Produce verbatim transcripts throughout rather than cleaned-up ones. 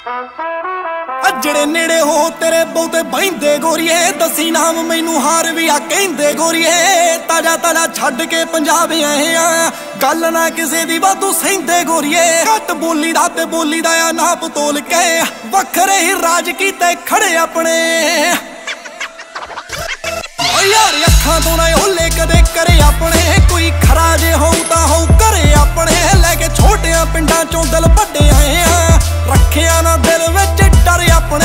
ਜਿਹੜੇ ਨੇੜੇ ਹੋ ਤੇਰੇ ਬਹੁਤੇ ਬਹਿੰਦੇ ਗੋਰੀਏ, ਦਸੀ ਨਾਮ ਮੈਨੂੰ ਹਾਰ ਵੀ ਆ ਕਹਿੰਦੇ ਗੋਰੀਏ। ਤਾਜਾ ਤਾਜਾ ਛੱਡ ਕੇ ਪੰਜਾਬ ਆਏ ਆ, ਗੱਲ ਨਾ ਕਿਸੇ ਦੀ ਵਾਧੂ ਸਹਿੰਦੇ ਗੋਰੀਏ। ਘੱਟ ਬੋਲੀ ਦਾ ਤੇ ਬੋਲੀ ਦਾ ਆ ਨਾਪ ਤੋਲ ਕੇ, ਵੱਖਰੇ ਹੀ ਰਾਜ ਕੀਤੇ ਖੜੇ ਆਪਣੇ। ਓ ਯਾਰ ਅੱਖਾਂ ਤੋਂ ਨਾ ਓਲੇ ਕਦੇ ਕਰੇ ਆਪਣੇ, ਕੋਈ ਖਰਾ ਜੇ ਹੋਊ ਤਾਂ ਹੋਊ ਘਰੇ ਆਪਣੇ। ਲੈ ਕੇ ਛੋਟਿਆਂ ਪਿੰਡਾਂ ਚੋਂ ਦਿਲ ਵੱਡੇ ਆਏ ਆ, ਰੱਖਿਆ ਨਾ ਦਿਲ ਵਿੱਚ ਡਰ ਆਪਣੇ।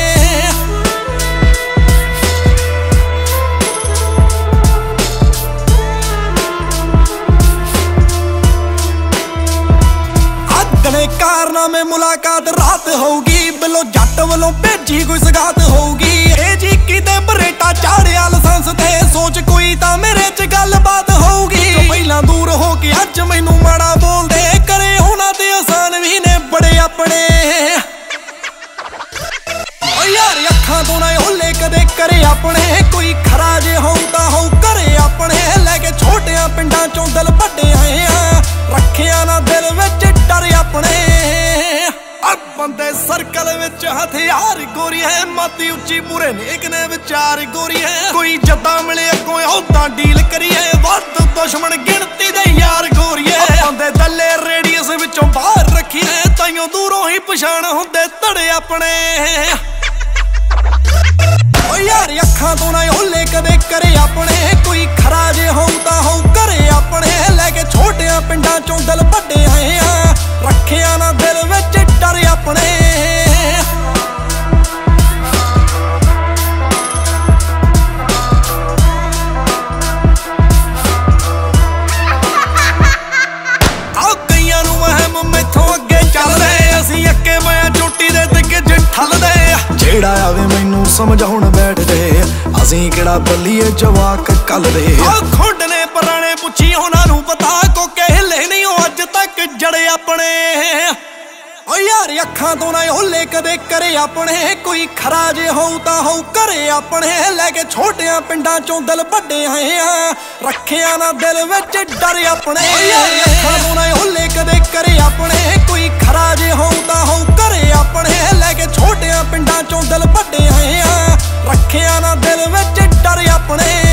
ਅਗਲੇ ਕਾਰਨਾਮੇ ਮੁਲਾਕਾਤ ਰਾਤ ਹੋਊਗੀ, ਬਿੱਲੋ ਜੱਟ ਵੱਲੋਂ ਭੇਜੀ ਕੋਈ ਸਗਾਤ ਹੋਊਗੀ। ਇਹ ਜੀ ਕਿਤੇ ਬਰੇਟਾ ਚਾੜਿਆ ਲਾਇਸੈਂਸ ਤੇ, ਸੋਚ ਕੋਈ ਤਾਂ ਮੇਰੇ ਚ ਗੱਲਬਾਤ ਹੋਊਗੀ। ਜੋ ਪਹਿਲਾਂ ਦੂਰ ਹੋ ਕੇ ਅੱਜ ਮੈਨੂੰ ਮਾੜਾ ਬੋਲਦੇ, ਕਰੇ ਉਹਨਾਂ ਤੇ ਆਸਾਨ ਵੀ ਨੇ ਬੜੇ ਆਪਣੇ। ਓ ਯਾਰ ਅੱਖਾਂ ਤੋਂ ਨਾ ਓਲੇ ਕਦੇ ਕਰੇ ਆਪਣੇ, ਕੋਈ ਖਰਾ ਜੇ ਹੋਊ ਤਾਂ ਹੋਊ ਘਰੇ ਆਪਣੇ। ਲੈ ਕੇ ਛੋਟਿਆਂ ਪਿੰਡਾਂ ਚੋਂ ਦਿਲ ਵੱਡੇ ਆਏ ਆ, ਰੱਖਿਆ ਨਾ ਦਿਲ ਵਿੱਚ ਡਰ ਆਪਣੇ। ਬੰਦੇ ਸਰਕਲ ਵਿੱਚ ਹਥਿਆਰ ਗੋਰੀ ਹੈ, ਮਾਤੀ ਉੱਚੀ ਮੂਰੇ ਨੇਕ ਨੇ ਵਿਚਾਰ ਗੋਰੀ ਹੈ। ਕੋਈ ਜੱਦਾਂ ਮਿਲੇ ਅੱਗੋਂ ਉਦਾਂ ਡੀਲ ਕਰੀਏ, ਵੱਧ ਦੁਸ਼ਮਣ ਗਿਣਤੀ ਦੇ ਯਾਰ ਗੋਰੀਏ। ਬੰਦੇ ਦੱਲੇ ਰੇਡੀਅਸ ਵਿੱਚੋਂ ਬਾਹਰ ਰੱਖੀਏ, ਤਾਈਓ ਦੂਰੋਂ ਹੀ ਪਛਾਣ ਹੁੰਦੇ ਧੜੇ ਆਪਣੇ। ਓ ਯਾਰ ਅੱਖਾਂ ਤੋਂ ਨਾ ਓਲੇ ਕਦੇ ਕਰੇ ਆਪਣੇ, ਕੋਈ ਖਰਾ ਜੇ ਹੋਊ ਤਾਂ ਹੋਊ ਘਰੇ ਆਪਣੇ। ਲੈ ਕੇ ਛੋਟਿਆਂ ਪਿੰਡਾਂ ਚੋਂ ਦਿਲ ਵੱਡੇ ਆਏ ਆ, ਰੱਖਿਆ ਨਾ ਦਿਲ ਵਿੱਚ ਡਰ ਆਪਣੇ। ਆਹ ਕਈਆਂ ਨੂੰ ਵਹਿਮ ਮੈਥੋਂ ਅੱਗੇ ਚੱਲਦੇ, ਅਸੀਂ ਅੱਕੇ ਮੈਂ ਚੋਟੀ ਦੇ ਦਿੱਗੇ ਜੇ ਠੱਲਦੇ। ਜਿਹੜਾ ਆਵੇ ਮੈਨੂੰ ਸਮਝਾਉਣ ਬੈਠਦੇ, ਅਸੀਂ ਕਿਹੜਾ ਬੱਲੀਏ ਜਵਾਕ ਕੱਲਦੇ। ਆਹ ਖੁੰਡ ਨੇ ਪੁਰਾਣੇ ਪੁੱਛੀ ਉਹਨਾਂ ਨੂੰ ਪਤਾ, ਕੋਕੇ ਹਿੱਲੇ ਨਹੀਂ ਉਹ ਅੱਜ ਤੱਕ ਜੜੇ ਆਪਣੇ। ਓ ਯਾਰ ਅੱਖਾਂ ਤੋਂ ਨਾ ਓਲੇ ਕਦੇ ਕਰੇ ਆਪਣੇ, ਕੋਈ ਖਰਾ ਜੇ ਹੋਊ ਤਾਂ ਹੋਊ ਘਰੇ ਆਪਣੇ। ਲੈ ਕੇ ਛੋਟਿਆਂ ਪਿੰਡਾਂ ਚੋਂ ਦਿਲ ਵੱਡੇ ਆਏ ਆ, ਰੱਖਿਆ ਨਾ ਦਿਲ ਵਿੱਚ ਡਰ ਆਪਣੇ। ਓ ਯਾਰ ਅੱਖਾਂ ਤੋਂ ਨਾ ਓਲੇ ਕਦੇ ਕਰੇ ਆਪਣੇ, ਕੋਈ ਖਰਾ ਜੇ ਹੋਊ ਤਾਂ ਹੋਊ ਘਰੇ ਆਪਣੇ। ਲੈ ਕੇ ਛੋਟਿਆਂ ਪਿੰਡਾਂ ਚੋਂ ਦਿਲ ਵੱਡੇ ਆਏ ਆ, ਰੱਖਿਆ ਨਾ ਦਿਲ ਵਿੱਚ ਡਰ ਆਪਣੇ।